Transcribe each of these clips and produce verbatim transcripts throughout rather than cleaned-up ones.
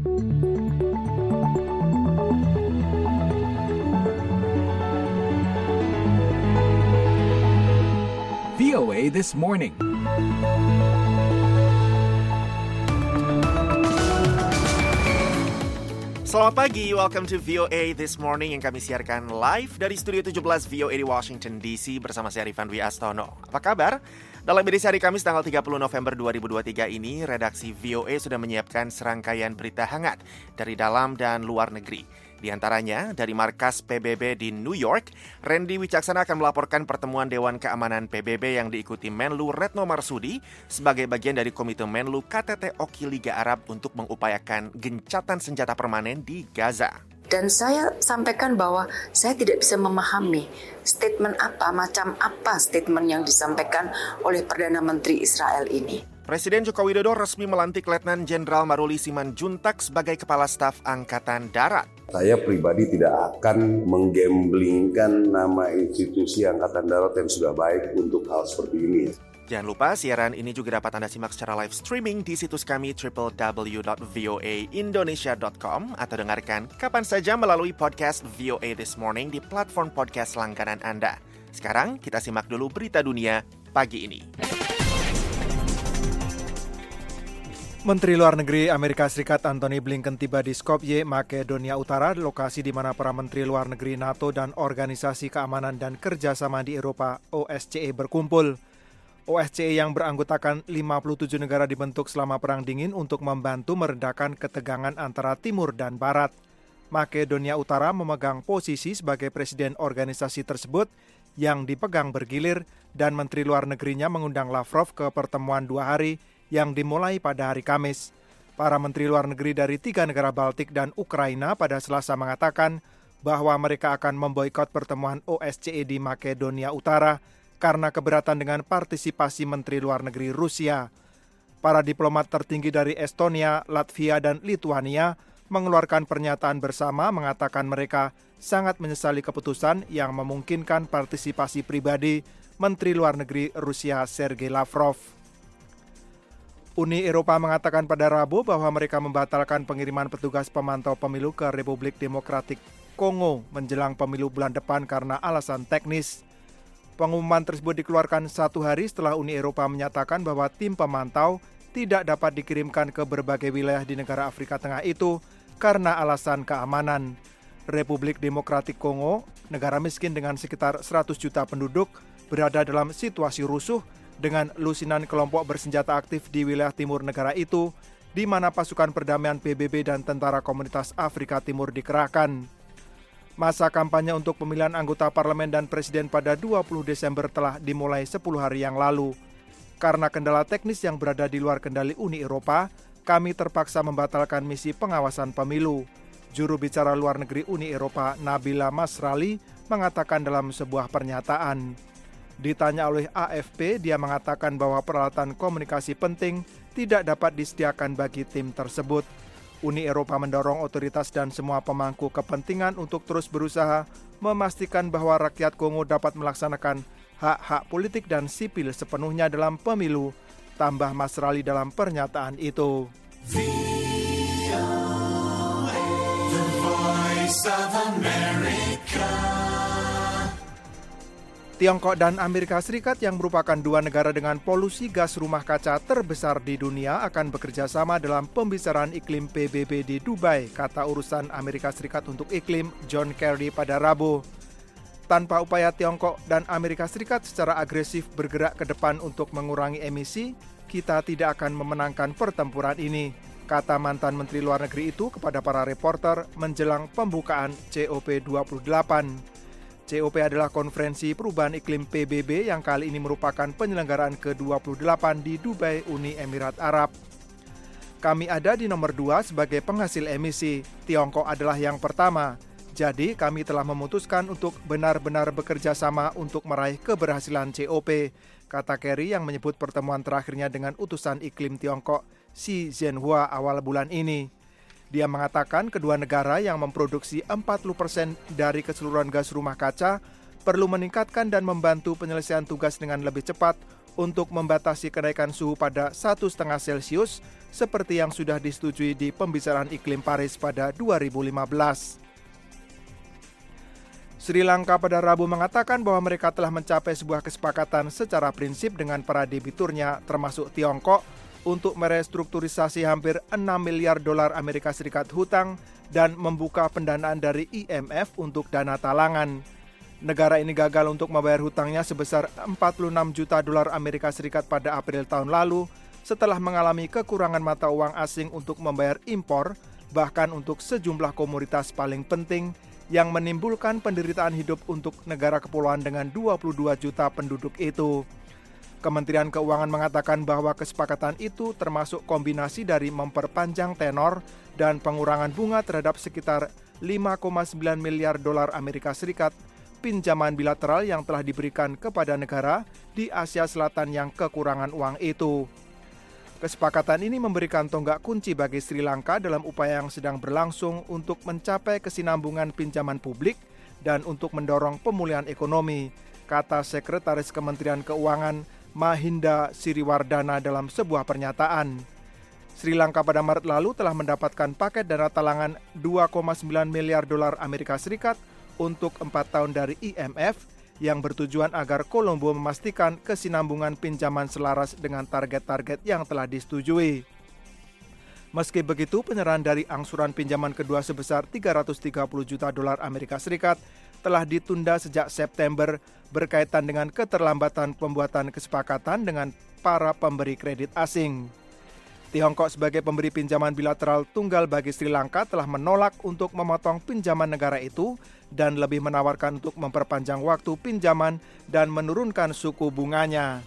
V O A This Morning. Selamat pagi, welcome to V O A This Morning yang kami siarkan live dari Studio tujuh belas V O A di Washington D C bersama saya Rifan Dwi Astono. Apa kabar? Dalam edisi hari Kamis tanggal tiga puluh November dua ribu dua puluh tiga ini, redaksi V O A sudah menyiapkan serangkaian berita hangat dari dalam dan luar negeri. Di antaranya, dari markas P B B di New York, Randy Wicaksana akan melaporkan pertemuan Dewan Keamanan P B B yang diikuti Menlu Retno Marsudi sebagai bagian dari Komite Menlu K T T Oki Liga Arab untuk mengupayakan gencatan senjata permanen di Gaza. Dan saya sampaikan bahwa saya tidak bisa memahami statement apa, macam apa statement yang disampaikan oleh Perdana Menteri Israel ini. Presiden Joko Widodo resmi melantik Letnan Jenderal Maruli Simanjuntak sebagai Kepala Staf Angkatan Darat. Saya pribadi tidak akan menggamblingkan nama institusi Angkatan Darat yang sudah baik untuk hal seperti ini. Jangan lupa siaran ini juga dapat Anda simak secara live streaming di situs kami double-u double-u double-u dot v o a indonesia dot com atau dengarkan kapan saja melalui podcast V O A This Morning di platform podcast langganan Anda. Sekarang kita simak dulu berita dunia pagi ini. Menteri Luar Negeri Amerika Serikat Antony Blinken tiba di Skopje, Makedonia Utara, lokasi di mana para Menteri Luar Negeri NATO dan Organisasi Keamanan dan Kerjasama di Eropa O S C E berkumpul. O S C E yang beranggotakan lima puluh tujuh negara dibentuk selama Perang Dingin untuk membantu meredakan ketegangan antara Timur dan Barat. Makedonia Utara memegang posisi sebagai presiden organisasi tersebut yang dipegang bergilir dan Menteri Luar Negerinya mengundang Lavrov ke pertemuan dua hari yang dimulai pada hari Kamis. Para Menteri Luar Negeri dari tiga negara Baltik dan Ukraina pada Selasa mengatakan bahwa mereka akan memboikot pertemuan O S C E di Makedonia Utara karena keberatan dengan partisipasi Menteri Luar Negeri Rusia. Para diplomat tertinggi dari Estonia, Latvia, dan Lituania mengeluarkan pernyataan bersama mengatakan mereka sangat menyesali keputusan yang memungkinkan partisipasi pribadi Menteri Luar Negeri Rusia Sergei Lavrov. Uni Eropa mengatakan pada Rabu bahwa mereka membatalkan pengiriman petugas pemantau pemilu ke Republik Demokratik Kongo menjelang pemilu bulan depan karena alasan teknis. Pengumuman tersebut dikeluarkan satu hari setelah Uni Eropa menyatakan bahwa tim pemantau tidak dapat dikirimkan ke berbagai wilayah di negara Afrika Tengah itu karena alasan keamanan. Republik Demokratik Kongo, negara miskin dengan sekitar seratus juta penduduk, berada dalam situasi rusuh dengan lusinan kelompok bersenjata aktif di wilayah timur negara itu, di mana pasukan perdamaian P B B dan Tentara Komunitas Afrika Timur dikerahkan. Masa kampanye untuk pemilihan anggota parlemen dan presiden pada dua puluh Desember telah dimulai sepuluh hari yang lalu. Karena kendala teknis yang berada di luar kendali Uni Eropa, kami terpaksa membatalkan misi pengawasan pemilu. Juru bicara luar negeri Uni Eropa Nabila Masrali mengatakan dalam sebuah pernyataan. Ditanya oleh A F P, dia mengatakan bahwa peralatan komunikasi penting tidak dapat disediakan bagi tim tersebut. Uni Eropa mendorong otoritas dan semua pemangku kepentingan untuk terus berusaha memastikan bahwa rakyat Kongo dapat melaksanakan hak-hak politik dan sipil sepenuhnya dalam pemilu, tambah Masrali dalam pernyataan itu. The Voice of America. Tiongkok dan Amerika Serikat yang merupakan dua negara dengan polusi gas rumah kaca terbesar di dunia akan bekerja sama dalam pembicaraan iklim P B B di Dubai, kata urusan Amerika Serikat untuk iklim John Kerry pada Rabu. Tanpa upaya Tiongkok dan Amerika Serikat secara agresif bergerak ke depan untuk mengurangi emisi, kita tidak akan memenangkan pertempuran ini, kata mantan Menteri Luar Negeri itu kepada para reporter menjelang pembukaan C O P dua puluh delapan. C O P adalah konferensi perubahan iklim P B B yang kali ini merupakan penyelenggaraan ke dua puluh delapan di Dubai, Uni Emirat Arab. Kami ada di nomor dua sebagai penghasil emisi, Tiongkok adalah yang pertama. Jadi kami telah memutuskan untuk benar-benar bekerja sama untuk meraih keberhasilan C O P, kata Kerry yang menyebut pertemuan terakhirnya dengan utusan iklim Tiongkok Xi Zhenhua awal bulan ini. Dia mengatakan kedua negara yang memproduksi empat puluh persen dari keseluruhan gas rumah kaca perlu meningkatkan dan membantu penyelesaian tugas dengan lebih cepat untuk membatasi kenaikan suhu pada satu koma lima Celsius seperti yang sudah disetujui di pembicaraan iklim Paris pada dua ribu lima belas. Sri Lanka pada Rabu mengatakan bahwa mereka telah mencapai sebuah kesepakatan secara prinsip dengan para debiturnya termasuk Tiongkok untuk merestrukturisasi hampir enam miliar dolar Amerika Serikat hutang dan membuka pendanaan dari I M F untuk dana talangan. Negara ini gagal untuk membayar hutangnya sebesar empat puluh enam juta dolar Amerika Serikat pada April tahun lalu setelah mengalami kekurangan mata uang asing untuk membayar impor, bahkan untuk sejumlah komoditas paling penting yang menimbulkan penderitaan hidup untuk negara kepulauan dengan dua puluh dua juta penduduk itu. Kementerian Keuangan mengatakan bahwa kesepakatan itu termasuk kombinasi dari memperpanjang tenor dan pengurangan bunga terhadap sekitar lima koma sembilan miliar dolar Amerika Serikat pinjaman bilateral yang telah diberikan kepada negara di Asia Selatan yang kekurangan uang itu. Kesepakatan ini memberikan tonggak kunci bagi Sri Lanka dalam upaya yang sedang berlangsung untuk mencapai kesinambungan pinjaman publik dan untuk mendorong pemulihan ekonomi, kata Sekretaris Kementerian Keuangan Mahinda Siriwardana dalam sebuah pernyataan. Sri Lanka pada Maret lalu telah mendapatkan paket dana talangan dua koma sembilan miliar dolar Amerika Serikat untuk empat tahun dari I M F yang bertujuan agar Kolombo memastikan kesinambungan pinjaman selaras dengan target-target yang telah disetujui. Meski begitu, penyerahan dari angsuran pinjaman kedua sebesar tiga ratus tiga puluh juta dolar Amerika Serikat telah ditunda sejak September berkaitan dengan keterlambatan pembuatan kesepakatan dengan para pemberi kredit asing. Tiongkok sebagai pemberi pinjaman bilateral tunggal bagi Sri Lanka telah menolak untuk memotong pinjaman negara itu dan lebih menawarkan untuk memperpanjang waktu pinjaman dan menurunkan suku bunganya.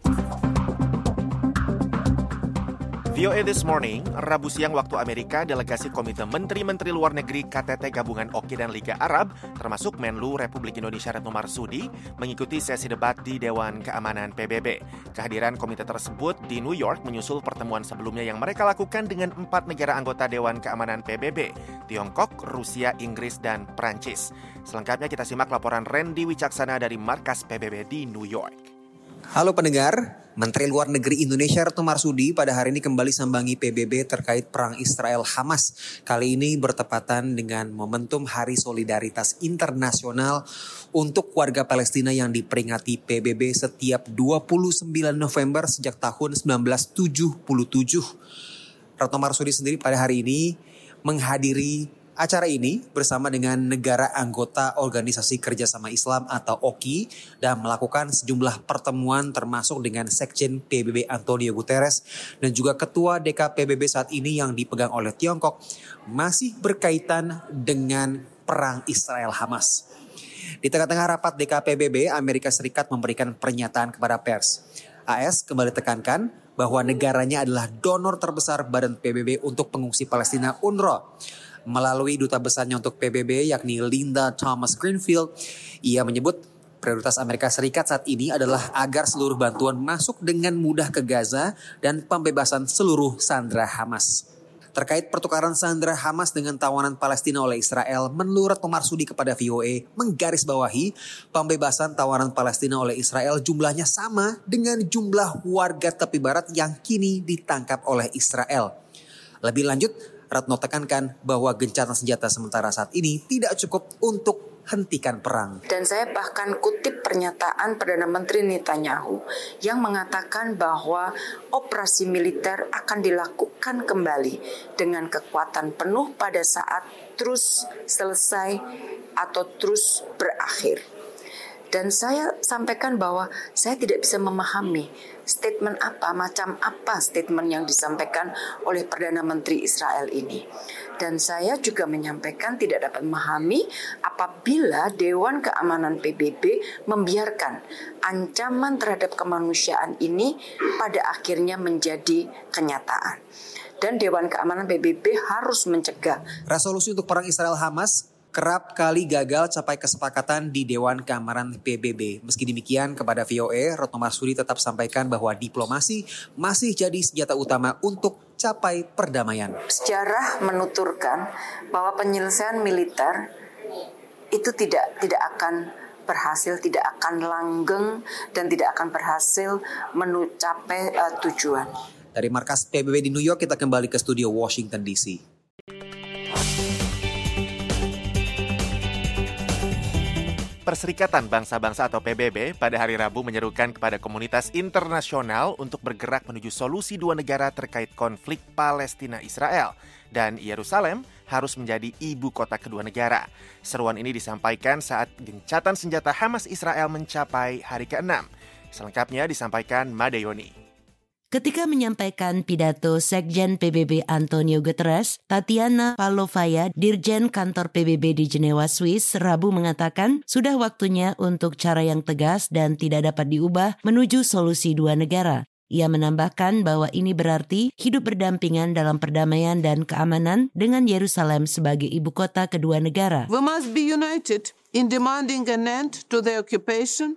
V O A This Morning, Rabu siang waktu Amerika, delegasi Komite Menteri-Menteri Luar Negeri K T T Gabungan Oki dan Liga Arab, termasuk Menlu Republik Indonesia Retno Marsudi, mengikuti sesi debat di Dewan Keamanan P B B. Kehadiran komite tersebut di New York menyusul pertemuan sebelumnya yang mereka lakukan dengan empat negara anggota Dewan Keamanan P B B, Tiongkok, Rusia, Inggris, dan Prancis. Selengkapnya kita simak laporan Randy Wicaksana dari markas P B B di New York. Halo pendengar, Menteri Luar Negeri Indonesia Retno Marsudi pada hari ini kembali sambangi P B B terkait perang Israel-Hamas. Kali ini bertepatan dengan momentum Hari Solidaritas Internasional untuk warga Palestina yang diperingati P B B setiap dua puluh sembilan November sejak tahun seribu sembilan ratus tujuh puluh tujuh. Retno Marsudi sendiri pada hari ini menghadiri acara ini bersama dengan negara anggota Organisasi Kerjasama Islam atau O K I dan melakukan sejumlah pertemuan termasuk dengan Sekjen P B B Antonio Guterres dan juga Ketua D K P B B saat ini yang dipegang oleh Tiongkok masih berkaitan dengan perang Israel-Hamas. Di tengah-tengah rapat D K P B B, Amerika Serikat memberikan pernyataan kepada pers. A S kembali tekankan bahwa negaranya adalah donor terbesar Badan P B B untuk pengungsi Palestina U N R W A. Melalui duta besarnya untuk P B B yakni Linda Thomas Greenfield, ia menyebut prioritas Amerika Serikat saat ini adalah agar seluruh bantuan masuk dengan mudah ke Gaza dan pembebasan seluruh sandera Hamas. Terkait pertukaran sandera Hamas dengan tawanan Palestina oleh Israel, Menlu Retno Marsudi kepada V O A menggarisbawahi pembebasan tawanan Palestina oleh Israel jumlahnya sama dengan jumlah warga tepi barat yang kini ditangkap oleh Israel. Lebih lanjut, Retno tekankan bahwa gencatan senjata sementara saat ini tidak cukup untuk hentikan perang. Dan saya bahkan kutip pernyataan Perdana Menteri Netanyahu yang mengatakan bahwa operasi militer akan dilakukan kembali dengan kekuatan penuh pada saat terus selesai atau terus berakhir. Dan saya sampaikan bahwa saya tidak bisa memahami statement apa, macam apa statement yang disampaikan oleh Perdana Menteri Israel ini. Dan saya juga menyampaikan tidak dapat memahami apabila Dewan Keamanan P B B membiarkan ancaman terhadap kemanusiaan ini pada akhirnya menjadi kenyataan. Dan Dewan Keamanan P B B harus mencegah. Resolusi untuk perang Israel-Hamas kerap kali gagal capai kesepakatan di Dewan Keamanan P B B. Meski demikian, kepada V O A, Retno Marsudi tetap sampaikan bahwa diplomasi masih jadi senjata utama untuk capai perdamaian. Sejarah menuturkan bahwa penyelesaian militer itu tidak tidak akan berhasil, tidak akan langgeng dan tidak akan berhasil mencapai uh, tujuan. Dari markas P B B di New York, kita kembali ke studio Washington D C. Perserikatan Bangsa-Bangsa atau P B B pada hari Rabu menyerukan kepada komunitas internasional untuk bergerak menuju solusi dua negara terkait konflik Palestina-Israel, dan Yerusalem harus menjadi ibu kota kedua negara. Seruan ini disampaikan saat gencatan senjata Hamas Israel mencapai hari keenam. Selengkapnya disampaikan Madeyoni. Ketika menyampaikan pidato Sekjen P B B Antonio Guterres, Tatiana Palovaya, Dirjen Kantor P B B di Jenewa, Swiss, Rabu mengatakan sudah waktunya untuk cara yang tegas dan tidak dapat diubah menuju solusi dua negara. Ia menambahkan bahwa ini berarti hidup berdampingan dalam perdamaian dan keamanan dengan Yerusalem sebagai ibu kota kedua negara. We must be united in demanding an end to the occupation.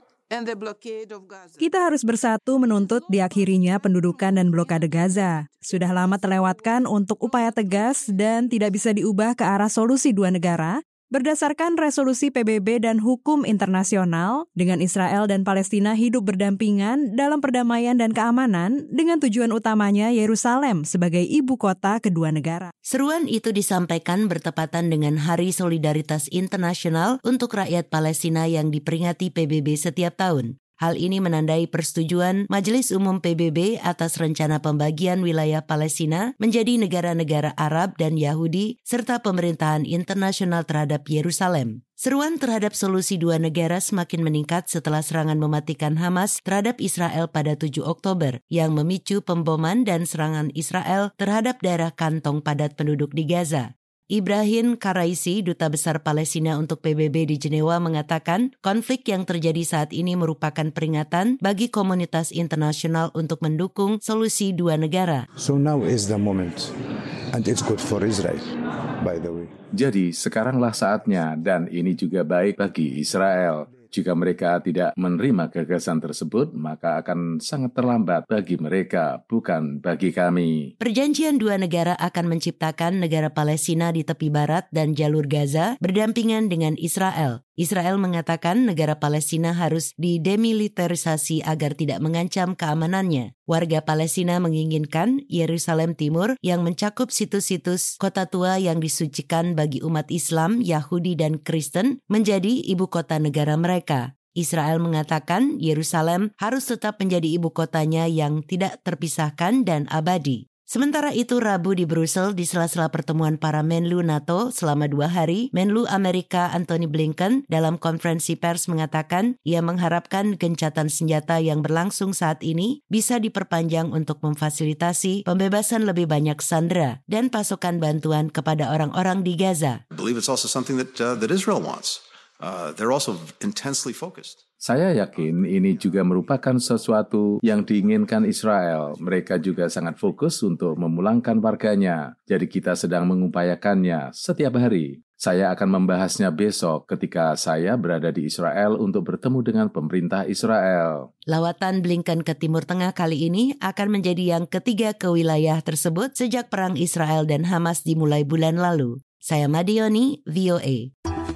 Kita harus bersatu menuntut diakhirinya pendudukan dan blokade Gaza. Sudah lama terlewatkan untuk upaya tegas dan tidak bisa diubah ke arah solusi dua negara berdasarkan resolusi P B B dan hukum internasional dengan Israel dan Palestina hidup berdampingan dalam perdamaian dan keamanan dengan tujuan utamanya Yerusalem sebagai ibu kota kedua negara. Seruan itu disampaikan bertepatan dengan Hari Solidaritas Internasional untuk Rakyat Palestina yang diperingati P B B setiap tahun. Hal ini menandai persetujuan Majelis Umum P B B atas rencana pembagian wilayah Palestina menjadi negara-negara Arab dan Yahudi serta pemerintahan internasional terhadap Yerusalem. Seruan terhadap solusi dua negara semakin meningkat setelah serangan mematikan Hamas terhadap Israel pada tujuh Oktober yang memicu pemboman dan serangan Israel terhadap daerah kantong padat penduduk di Gaza. Ibrahim Karaisi, Duta Besar Palestina untuk P B B di Jenewa, mengatakan konflik yang terjadi saat ini merupakan peringatan bagi komunitas internasional untuk mendukung solusi dua negara. So now is the moment, and it's good for Israel, by the way. Jadi sekaranglah saatnya, dan ini juga baik bagi Israel. Jika mereka tidak menerima gagasan tersebut, maka akan sangat terlambat bagi mereka, bukan bagi kami. Perjanjian dua negara akan menciptakan negara Palestina di tepi barat dan jalur Gaza berdampingan dengan Israel. Israel mengatakan negara Palestina harus didemilitarisasi agar tidak mengancam keamanannya. Warga Palestina menginginkan Yerusalem Timur yang mencakup situs-situs kota tua yang disucikan bagi umat Islam, Yahudi, dan Kristen menjadi ibu kota negara mereka. Israel mengatakan Yerusalem harus tetap menjadi ibu kotanya yang tidak terpisahkan dan abadi. Sementara itu, Rabu di Brussels di sela-sela pertemuan para Menlu NATO selama dua hari, Menlu Amerika Antony Blinken dalam konferensi pers mengatakan ia mengharapkan gencatan senjata yang berlangsung saat ini bisa diperpanjang untuk memfasilitasi pembebasan lebih banyak sandera dan pasokan bantuan kepada orang-orang di Gaza. I believe it's also something that uh, that Israel wants. Uh, they're also intensely focused. Saya yakin ini juga merupakan sesuatu yang diinginkan Israel. Mereka juga sangat fokus untuk memulangkan warganya. Jadi kita sedang mengupayakannya setiap hari. Saya akan membahasnya besok ketika saya berada di Israel untuk bertemu dengan pemerintah Israel. Lawatan Blinken ke Timur Tengah kali ini akan menjadi yang ketiga ke wilayah tersebut sejak perang Israel dan Hamas dimulai bulan lalu. Saya Madeyoni, V O A.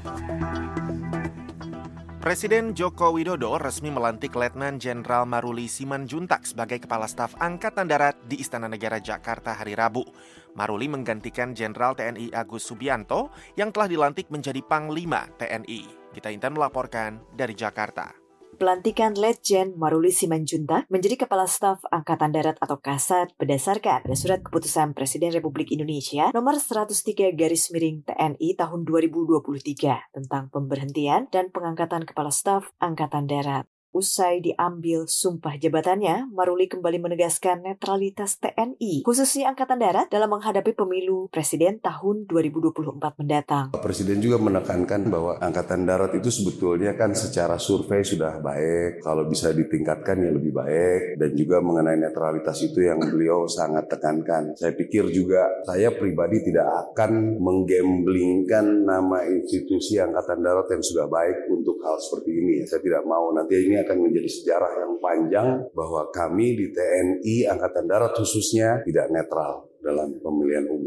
Presiden Joko Widodo resmi melantik Letnan Jenderal Maruli Simanjuntak sebagai Kepala Staf Angkatan Darat di Istana Negara Jakarta hari Rabu. Maruli menggantikan Jenderal T N I Agus Subianto yang telah dilantik menjadi Panglima T N I. Gita Intan melaporkan dari Jakarta. Pelantikan Letjen Maruli Simanjuntak menjadi Kepala Staf Angkatan Darat atau Kasat berdasarkan pada Surat Keputusan Presiden Republik Indonesia nomor seratus tiga garis miring T N I tahun dua ribu dua puluh tiga tentang pemberhentian dan pengangkatan Kepala Staf Angkatan Darat. Usai diambil sumpah jabatannya, Maruli kembali menegaskan netralitas T N I, khususnya Angkatan Darat dalam menghadapi pemilu Presiden tahun dua ribu dua puluh empat mendatang. Presiden juga menekankan bahwa Angkatan Darat itu sebetulnya kan secara survei sudah baik, kalau bisa ditingkatkan ya lebih baik, dan juga mengenai netralitas itu yang beliau sangat tekankan. Saya pikir juga saya pribadi tidak akan menggamblingkan nama institusi Angkatan Darat yang sudah baik untuk hal seperti ini. Saya tidak mau nanti ini akan menjadi sejarah yang panjang bahwa kami di T N I Angkatan Darat khususnya tidak netral dalam pemilihan umum.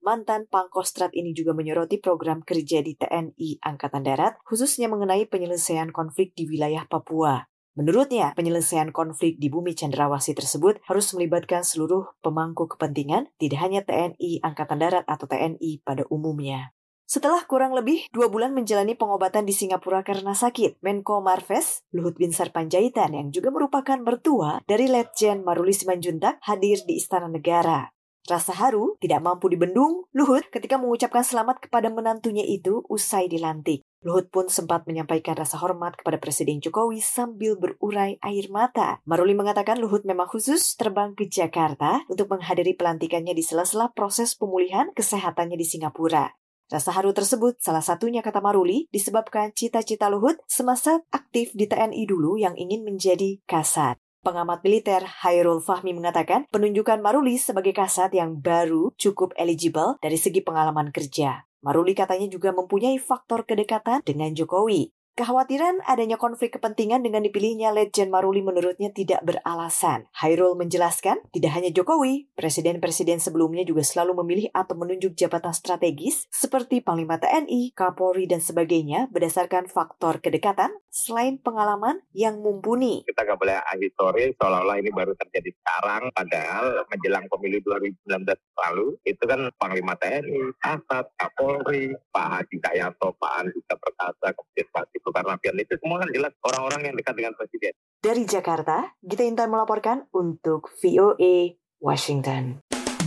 Mantan Pangkostrat ini juga menyoroti program kerja di T N I Angkatan Darat, khususnya mengenai penyelesaian konflik di wilayah Papua. Menurutnya, penyelesaian konflik di bumi cendrawasih tersebut harus melibatkan seluruh pemangku kepentingan, tidak hanya T N I Angkatan Darat atau T N I pada umumnya. Setelah kurang lebih dua bulan menjalani pengobatan di Singapura karena sakit, Menko Marves, Luhut Binsar Panjaitan yang juga merupakan mertua dari Letjen Maruli Simanjuntak hadir di Istana Negara. Rasa haru tidak mampu dibendung Luhut ketika mengucapkan selamat kepada menantunya itu usai dilantik. Luhut pun sempat menyampaikan rasa hormat kepada Presiden Jokowi sambil berurai air mata. Maruli mengatakan Luhut memang khusus terbang ke Jakarta untuk menghadiri pelantikannya di sela-sela proses pemulihan kesehatannya di Singapura. Rasa haru tersebut salah satunya, kata Maruli, disebabkan cita-cita Luhut semasa aktif di T N I dulu yang ingin menjadi Kasat. Pengamat militer Hairul Fahmi mengatakan penunjukan Maruli sebagai Kasat yang baru cukup eligible dari segi pengalaman kerja. Maruli katanya juga mempunyai faktor kedekatan dengan Jokowi. Kekhawatiran adanya konflik kepentingan dengan dipilihnya Letjen Maruli menurutnya tidak beralasan. Hairul menjelaskan, tidak hanya Jokowi, presiden-presiden sebelumnya juga selalu memilih atau menunjuk jabatan strategis seperti Panglima T N I, Kapolri, dan sebagainya berdasarkan faktor kedekatan selain pengalaman yang mumpuni. Kita nggak boleh ahistori seolah-olah ini baru terjadi sekarang, padahal menjelang pemilu dua ribu sembilan belas lalu, itu kan Panglima T N I, Kasat, Kapolri, Pak Hadi Cahyanto, Pak Andika Perkasa, kemudian Pak Karnavian, itu semua kan jelas orang-orang yang dekat dengan Presiden. Dari Jakarta, Gita Intan melaporkan untuk V O A Washington.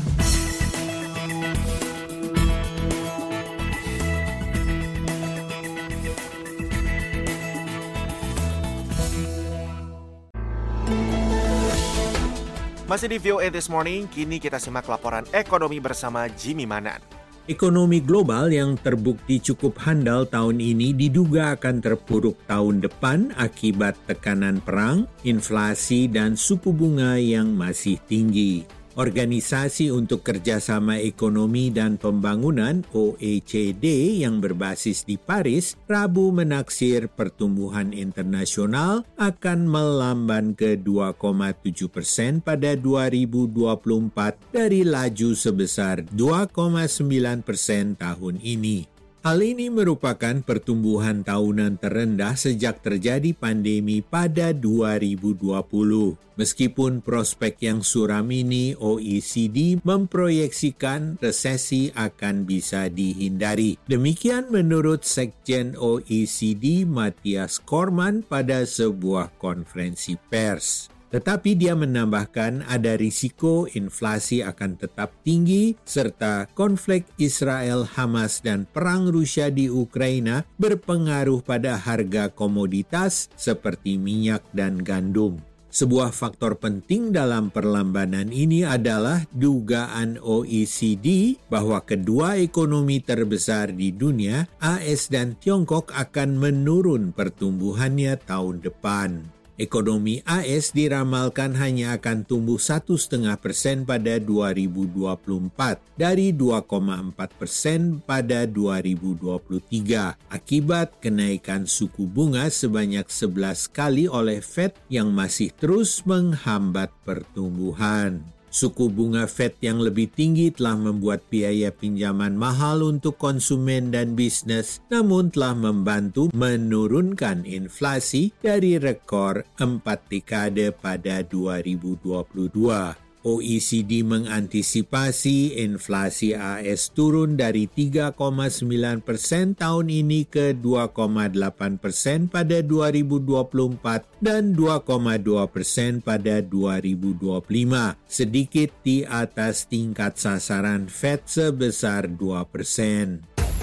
Masih di V O A This Morning, kini kita simak laporan ekonomi bersama Jimmy Manan. Ekonomi global yang terbukti cukup handal tahun ini diduga akan terpuruk tahun depan akibat tekanan perang, inflasi, dan suku bunga yang masih tinggi. Organisasi untuk Kerjasama Ekonomi dan Pembangunan O E C D yang berbasis di Paris, Rabu menaksir pertumbuhan internasional akan melamban ke dua koma tujuh persen pada dua ribu dua puluh empat dari laju sebesar dua koma sembilan persen tahun ini. Hal ini merupakan pertumbuhan tahunan terendah sejak terjadi pandemi pada dua ribu dua puluh. Meskipun prospek yang suram ini, O E C D memproyeksikan resesi akan bisa dihindari. Demikian menurut Sekjen O E C D Matthias Kormann pada sebuah konferensi pers. Tetapi dia menambahkan ada risiko inflasi akan tetap tinggi serta konflik Israel-Hamas dan perang Rusia di Ukraina berpengaruh pada harga komoditas seperti minyak dan gandum. Sebuah faktor penting dalam perlambanan ini adalah dugaan O E C D bahwa kedua ekonomi terbesar di dunia, A S dan Tiongkok, akan menurun pertumbuhannya tahun depan. Ekonomi A S diramalkan hanya akan tumbuh satu koma lima persen pada dua ribu dua puluh empat dari dua koma empat persen pada dua ribu dua puluh tiga akibat kenaikan suku bunga sebanyak sebelas kali oleh Fed yang masih terus menghambat pertumbuhan. Suku bunga Fed yang lebih tinggi telah membuat biaya pinjaman mahal untuk konsumen dan bisnis, namun telah membantu menurunkan inflasi dari rekor empat dekade pada dua ribu dua puluh dua. O E C D mengantisipasi inflasi A S turun dari tiga koma sembilan persen tahun ini ke dua koma delapan persen pada dua ribu dua puluh empat dan dua koma dua persen pada dua ribu dua puluh lima, sedikit di atas tingkat sasaran Fed sebesar dua persen.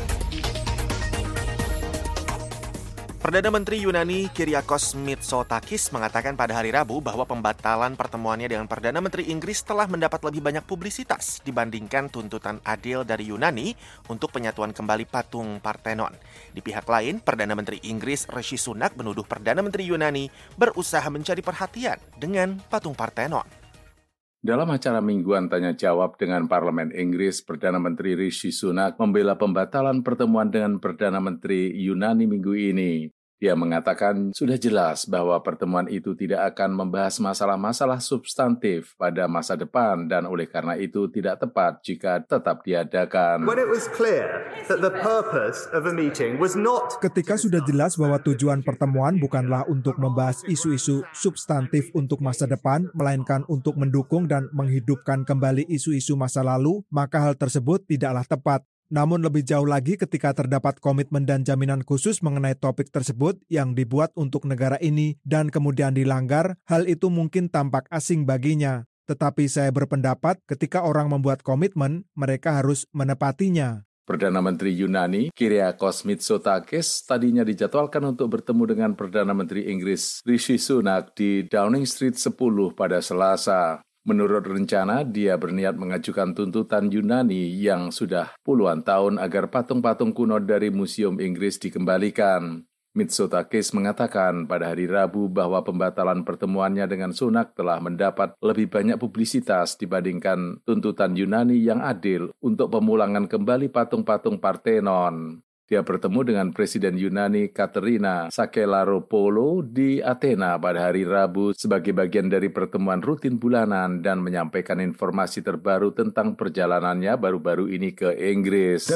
Perdana Menteri Yunani Kyriakos Mitsotakis mengatakan pada hari Rabu bahwa pembatalan pertemuannya dengan Perdana Menteri Inggris telah mendapat lebih banyak publisitas dibandingkan tuntutan adil dari Yunani untuk penyatuan kembali patung Parthenon. Di pihak lain, Perdana Menteri Inggris Rishi Sunak menuduh Perdana Menteri Yunani berusaha mencari perhatian dengan patung Parthenon. Dalam acara mingguan tanya jawab dengan Parlemen Inggris, Perdana Menteri Rishi Sunak membela pembatalan pertemuan dengan Perdana Menteri Yunani minggu ini. Dia mengatakan sudah jelas bahwa pertemuan itu tidak akan membahas masalah-masalah substantif pada masa depan dan oleh karena itu tidak tepat jika tetap diadakan. Ketika sudah jelas bahwa tujuan pertemuan bukanlah untuk membahas isu-isu substantif untuk masa depan, melainkan untuk mendukung dan menghidupkan kembali isu-isu masa lalu, maka hal tersebut tidaklah tepat. Namun lebih jauh lagi ketika terdapat komitmen dan jaminan khusus mengenai topik tersebut yang dibuat untuk negara ini dan kemudian dilanggar, hal itu mungkin tampak asing baginya. Tetapi saya berpendapat ketika orang membuat komitmen, mereka harus menepatinya. Perdana Menteri Yunani, Kyriakos Mitsotakis, tadinya dijadwalkan untuk bertemu dengan Perdana Menteri Inggris Rishi Sunak di Downing Street sepuluh pada Selasa. Menurut rencana, dia berniat mengajukan tuntutan Yunani yang sudah puluhan tahun agar patung-patung kuno dari Museum Inggris dikembalikan. Mitsotakis mengatakan pada hari Rabu bahwa pembatalan pertemuannya dengan Sunak telah mendapat lebih banyak publisitas dibandingkan tuntutan Yunani yang adil untuk pemulangan kembali patung-patung Parthenon. Dia bertemu dengan Presiden Yunani Katerina Sakelaropoulou di Athena pada hari Rabu sebagai bagian dari pertemuan rutin bulanan dan menyampaikan informasi terbaru tentang perjalanannya baru-baru ini ke Inggris.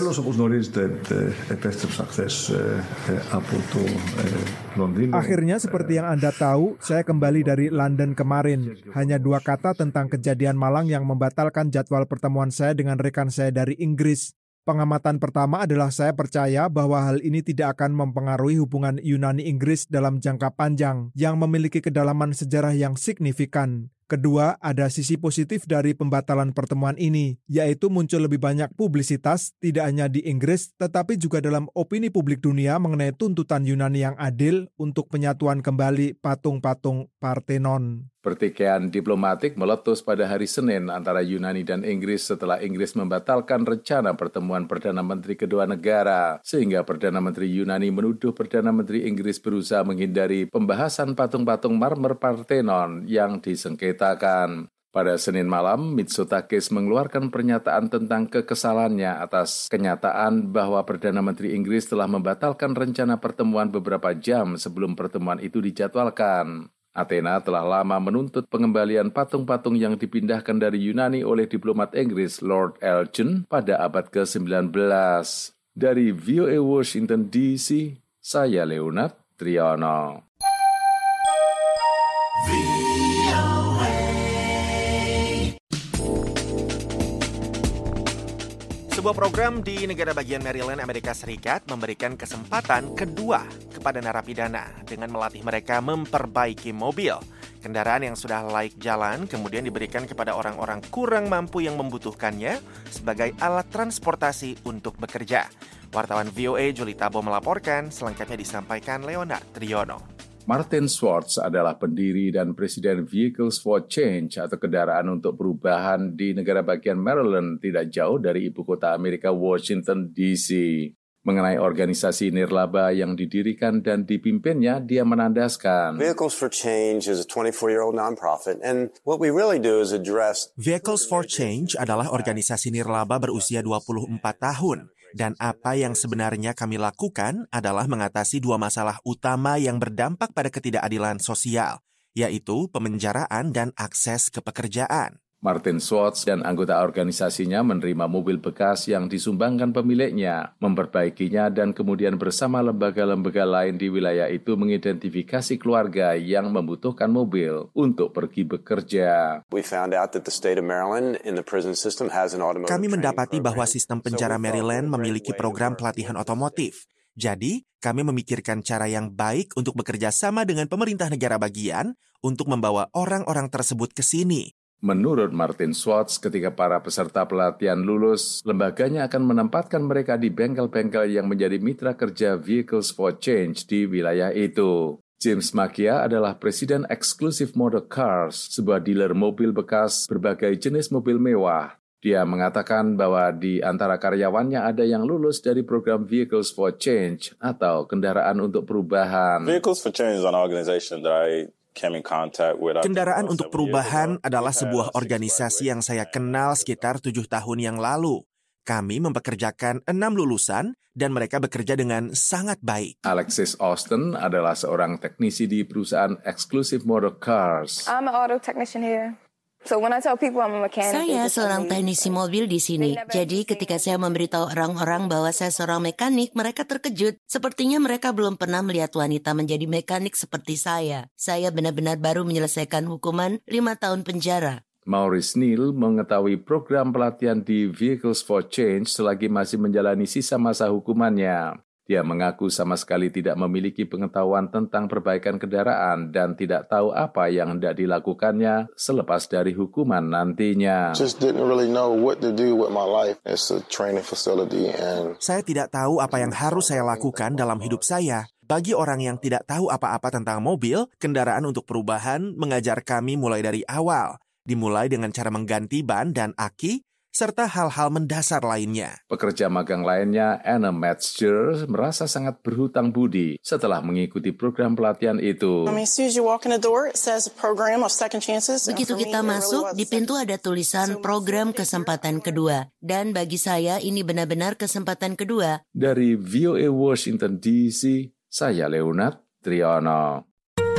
Akhirnya seperti yang Anda tahu, saya kembali dari London kemarin. Hanya dua kata tentang kejadian malang yang membatalkan jadwal pertemuan saya dengan rekan saya dari Inggris. Pengamatan pertama adalah saya percaya bahwa hal ini tidak akan mempengaruhi hubungan Yunani-Inggris dalam jangka panjang yang memiliki kedalaman sejarah yang signifikan. Kedua, ada sisi positif dari pembatalan pertemuan ini, yaitu muncul lebih banyak publisitas tidak hanya di Inggris, tetapi juga dalam opini publik dunia mengenai tuntutan Yunani yang adil untuk penyatuan kembali patung-patung Parthenon. Pertikaian diplomatik meletus pada hari Senin antara Yunani dan Inggris setelah Inggris membatalkan rencana pertemuan Perdana Menteri kedua negara, sehingga Perdana Menteri Yunani menuduh Perdana Menteri Inggris berusaha menghindari pembahasan patung-patung marmer Parthenon yang disengketakan. Pada Senin malam, Mitsotakis mengeluarkan pernyataan tentang kekesalannya atas kenyataan bahwa Perdana Menteri Inggris telah membatalkan rencana pertemuan beberapa jam sebelum pertemuan itu dijadwalkan. Athena telah lama menuntut pengembalian patung-patung yang dipindahkan dari Yunani oleh diplomat Inggris Lord Elgin pada abad ke sembilan belas. Dari V O A Washington D C, saya Leonard Triono. Sebuah program di negara bagian Maryland, Amerika Serikat memberikan kesempatan kedua kepada narapidana dengan melatih mereka memperbaiki mobil. Kendaraan yang sudah layak jalan kemudian diberikan kepada orang-orang kurang mampu yang membutuhkannya sebagai alat transportasi untuk bekerja. Wartawan V O A Julie Tabo melaporkan, selengkapnya disampaikan Leonard Triono. Martin Swartz adalah pendiri dan presiden Vehicles for Change atau kendaraan untuk perubahan di negara bagian Maryland tidak jauh dari ibu kota Amerika Washington D C. Mengenai organisasi nirlaba yang didirikan dan dipimpinnya, dia menandaskan. Vehicles for Change is a twenty-four-year-old nonprofit and what we really do is address Vehicles for Change adalah organisasi nirlaba berusia dua puluh empat tahun. Dan apa yang sebenarnya kami lakukan adalah mengatasi dua masalah utama yang berdampak pada ketidakadilan sosial, yaitu pemenjaraan dan akses ke pekerjaan. Martin Swartz dan anggota organisasinya menerima mobil bekas yang disumbangkan pemiliknya, memperbaikinya dan kemudian bersama lembaga-lembaga lain di wilayah itu mengidentifikasi keluarga yang membutuhkan mobil untuk pergi bekerja. Kami mendapati bahwa sistem penjara Maryland memiliki program pelatihan otomotif. Jadi, kami memikirkan cara yang baik untuk bekerja sama dengan pemerintah negara bagian untuk membawa orang-orang tersebut ke sini. Menurut Martin Swartz, ketika para peserta pelatihan lulus, lembaganya akan menempatkan mereka di bengkel-bengkel yang menjadi mitra kerja Vehicles for Change di wilayah itu. James Makia adalah presiden Exclusive Motor Cars, sebuah dealer mobil bekas berbagai jenis mobil mewah. Dia mengatakan bahwa di antara karyawannya ada yang lulus dari program Vehicles for Change atau kendaraan untuk perubahan. Vehicles for Change is an organization that I Kendaraan untuk Perubahan adalah sebuah organisasi yang saya kenal sekitar tujuh tahun yang lalu. Kami mempekerjakan enam lulusan dan mereka bekerja dengan sangat baik. Alexis Austin adalah seorang teknisi di perusahaan Exclusive Motor Cars. I'm an auto technician here. So when I tell people I'm a mechanic, saya seorang teknisi mobil di sini. Jadi ketika saya memberitahu orang-orang bahwa saya seorang mekanik, mereka terkejut. Sepertinya mereka belum pernah melihat wanita menjadi mekanik seperti saya. Saya benar-benar baru menyelesaikan hukuman lima tahun penjara. Maurice Neal mengetahui program pelatihan di Vehicles for Change selagi masih menjalani sisa masa hukumannya. Dia mengaku sama sekali tidak memiliki pengetahuan tentang perbaikan kendaraan dan tidak tahu apa yang hendak dilakukannya selepas dari hukuman nantinya. Just didn't really know what to do with my life. It's a training facility and Saya tidak tahu apa yang harus saya lakukan dalam hidup saya. Bagi orang yang tidak tahu apa-apa tentang mobil, kendaraan untuk perubahan mengajar kami mulai dari awal. Dimulai dengan cara mengganti ban dan aki, serta hal-hal mendasar lainnya. Pekerja magang lainnya, Anna Metzger, merasa sangat berhutang budi setelah mengikuti program pelatihan itu. Begitu kita masuk, di pintu ada tulisan program kesempatan kedua. Dan bagi saya, ini benar-benar kesempatan kedua. Dari V O A Washington D C, saya Leonard Triono.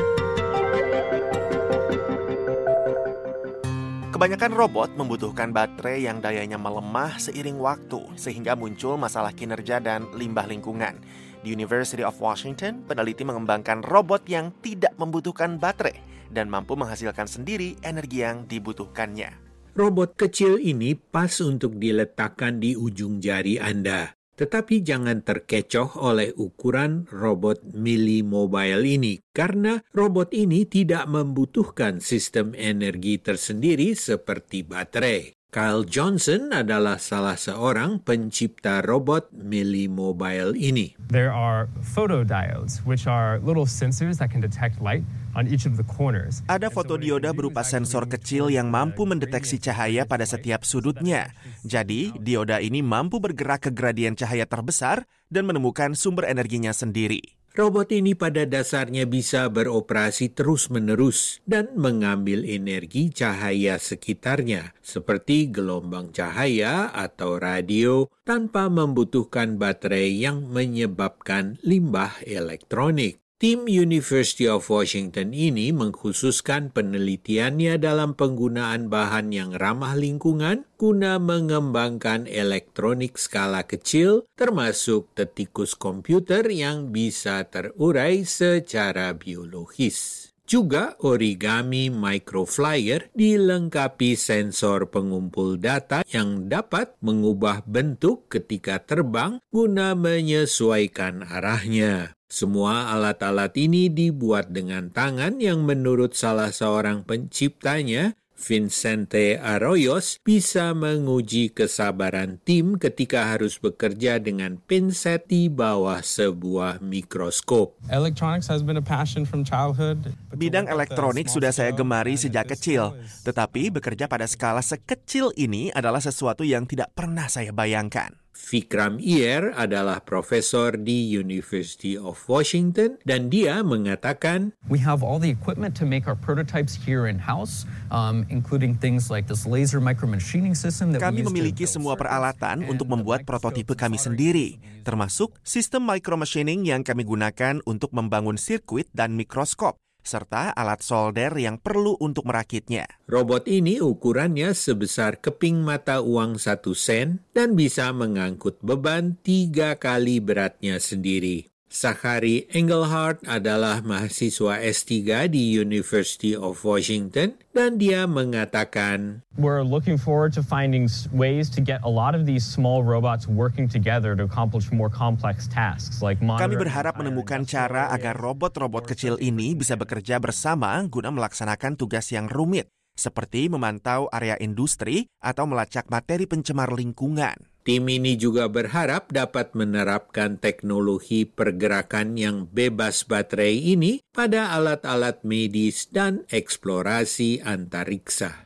Kebanyakan robot membutuhkan baterai yang dayanya melemah seiring waktu, sehingga muncul masalah kinerja dan limbah lingkungan. Di University of Washington, peneliti mengembangkan robot yang tidak membutuhkan baterai dan mampu menghasilkan sendiri energi yang dibutuhkannya. Robot kecil ini pas untuk diletakkan di ujung jari Anda. Tetapi jangan terkecoh oleh ukuran robot Mili Mobile ini, karena robot ini tidak membutuhkan sistem energi tersendiri seperti baterai. Kyle Johnson adalah salah seorang pencipta robot Mili Mobile ini. There are photodiodes, which are little sensors that can detect light on each of the corners. Ada fotodioda berupa sensor kecil yang mampu mendeteksi cahaya pada setiap sudutnya. Jadi, dioda ini mampu bergerak ke gradien cahaya terbesar dan menemukan sumber energinya sendiri. Robot ini pada dasarnya bisa beroperasi terus-menerus dan mengambil energi cahaya sekitarnya, seperti gelombang cahaya atau radio, tanpa membutuhkan baterai yang menyebabkan limbah elektronik. Tim University of Washington ini mengkhususkan penelitiannya dalam penggunaan bahan yang ramah lingkungan guna mengembangkan elektronik skala kecil, termasuk tetikus komputer yang bisa terurai secara biologis. Juga origami microflyer dilengkapi sensor pengumpul data yang dapat mengubah bentuk ketika terbang guna menyesuaikan arahnya. Semua alat-alat ini dibuat dengan tangan yang menurut salah seorang penciptanya, Vincente Arroyos, bisa menguji kesabaran tim ketika harus bekerja dengan pinset di bawah sebuah mikroskop. Electronics has been a passion from childhood. Bidang elektronik sudah saya gemari sejak kecil, tetapi bekerja pada skala sekecil ini adalah sesuatu yang tidak pernah saya bayangkan. Vikram Iyer adalah profesor di University of Washington dan dia mengatakan, We have all the equipment to make our prototypes here in-house, um, including things like this laser micromachining system that kami we use memiliki semua peralatan untuk membuat prototipe kami sendiri, termasuk sistem micromachining yang kami gunakan untuk membangun sirkuit dan mikroskop, serta alat solder yang perlu untuk merakitnya. Robot ini ukurannya sebesar keping mata uang satu sen dan bisa mengangkut beban tiga kali beratnya sendiri. Zachary Engelhardt adalah mahasiswa S tiga di University of Washington dan dia mengatakan, We're looking forward to finding ways to get a lot of these small robots working together to accomplish more complex tasks like monitoring. Kami berharap menemukan cara agar robot-robot kecil ini bisa bekerja bersama guna melaksanakan tugas yang rumit, seperti memantau area industri atau melacak materi pencemar lingkungan. Tim ini juga berharap dapat menerapkan teknologi pergerakan yang bebas baterai ini pada alat-alat medis dan eksplorasi antariksa.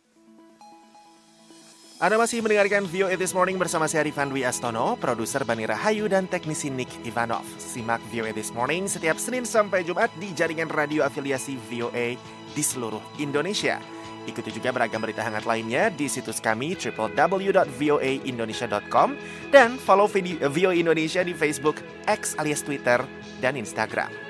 Anda masih mendengarkan V O A This Morning bersama saya Rifan Dwi Astono, produser Bani Rahayu dan teknisi Nick Ivanov. Simak V O A This Morning setiap Senin sampai Jumat di jaringan radio afiliasi V O A di seluruh Indonesia. Ikuti juga beragam berita hangat lainnya di situs kami double-u double-u double-u dot v o a indonesia dot com dan follow video V O A Indonesia di Facebook, X alias Twitter, dan Instagram.